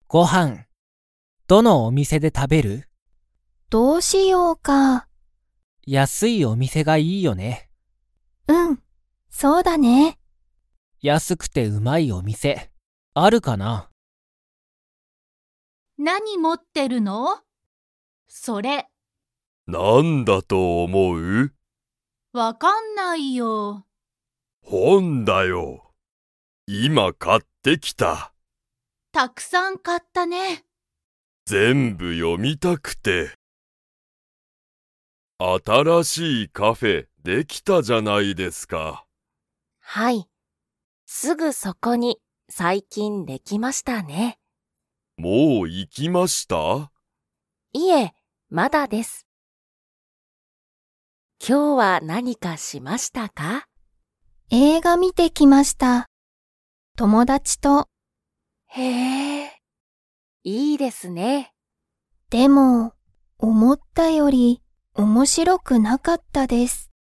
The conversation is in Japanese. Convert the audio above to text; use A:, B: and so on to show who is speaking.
A: ご飯、どのお店で食べる？
B: どうしようか。
A: 安いお店がいいよね。
B: うん、そうだね。
A: 安くてうまいお店、あるかな？
C: 何持ってるの？それ。
D: なんだと思う？
C: わかんないよ。
D: 本だよ。今買ってきた。
C: たくさん買ったね。
D: 全部読みたくて。新しいカフェできたじゃないですか。
E: はい。すぐそこに最近できましたね。
D: もう行きました？
E: いえ、まだです。今日は何かしましたか？
B: 映画見てきました。友達と。
E: へえ、いいですね。
B: でも、思ったより面白くなかったです。